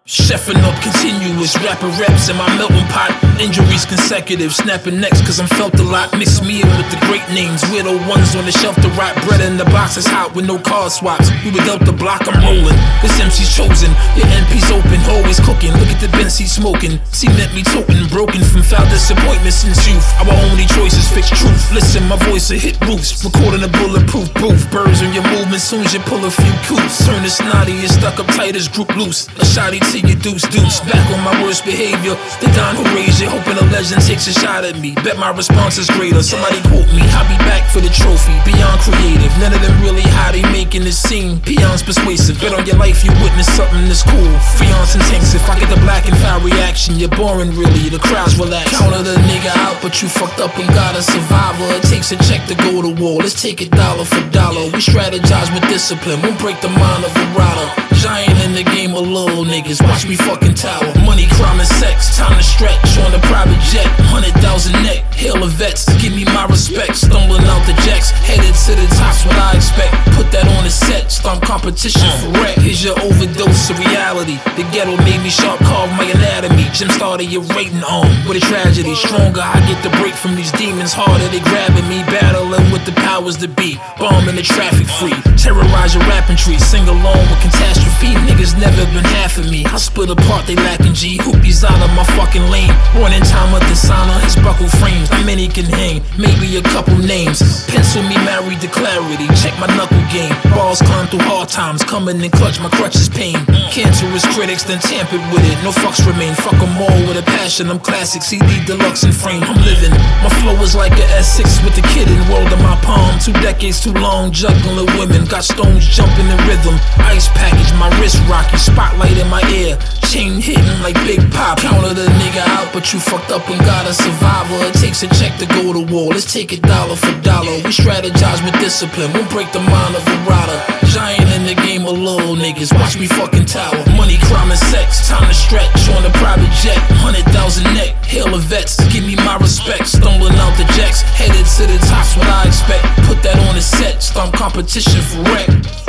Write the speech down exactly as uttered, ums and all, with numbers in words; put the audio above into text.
Chefing up continuous, rapper reps in my melting pot. Injuries consecutive, snapping necks cause I'm felt a lot. Mix me in with the great names, weirdo ones on the shelf to rot. Bread in the box is hot with no card swaps. We were dealt the block, I'm rolling. This M C's chosen, your N P's open, always cooking. Look at the Benz he's smoking. Cement me toting, broken from foul disappointment since youth. Our only choice is fix truth. Listen, my voice will hit roofs. Recording a bulletproof booth. Birds on your movement soon as you pull a few coots. Turn the snotty and stuck up tight as group loose. A shotty to your deuce deuce. Back on my worst behavior. The Don who raised you, hoping a legend takes a shot at me. Bet my response is greater. Somebody quote me. I'll be back for the trophy. Beyond creative. None of them really how they making this scene. Peons persuasive. Bet on your life you witness something that's cool. Freon's intensive. If I get the black and foul reaction, you're boring really. The crowd's relaxed. Counter the nigga out, but you fucked up and got a survivor. It takes a check to go to war. Let's take it dollar for dollar. We strategize with discipline. Won't break the mind of a rider. Giant in the game of little niggas. Watch me fucking tower. Money, crime, and sex. Time to stretch on a private jet. Hundred thousand net. Hail the vets. Give me my respect. Stumbling out the jacks. Headed to the top's what I expect. Put that on the set. Stomp competition for wreck. Here's your overdose of reality. The ghetto made me sharp carve my anatomy. Jim started your rating on. With a tragedy. Stronger I get the break from these demons. Harder they grabbing me. Battling with the powers that be. Bombing the traffic free. Terrorize your rapping tree. Sing along with catastrophe. Niggas never been half of me. I split apart, they lacking G. Hoopies out of my fucking lane. Running time with the sign on his buckle frames. Not many can hang, maybe a couple names. Pencil me married to clarity. Check my knuckle game. Balls climb through hard times. Coming in clutch, my crutches pain. Cancerous critics then tampered with it. No fucks remain. Fuck them all with a passion. I'm classic, C D deluxe in frame. I'm living. My flow is like a S six with the kid in world in my palm. Two decades too long, juggling women. Got stones jumping in rhythm. Ice package, my wrist rocky. Spotlight in my ear. Chain hitting like Big Pop. Counter the nigga out, but you fucked up and got a survivor. It takes a check to go to war. Let's take it dollar for dollar. We strategize with discipline. Won't break the mind of a rider. Giant in the game of little niggas. Watch me fucking tower. Money, crime, and sex. Time to stretch on a private jet. Hundred thousand net. Hail the vets. Give me my respect. Stumbling out the jacks. Headed to the top's what I expect. Put that on the set. Stomp competition for wreck.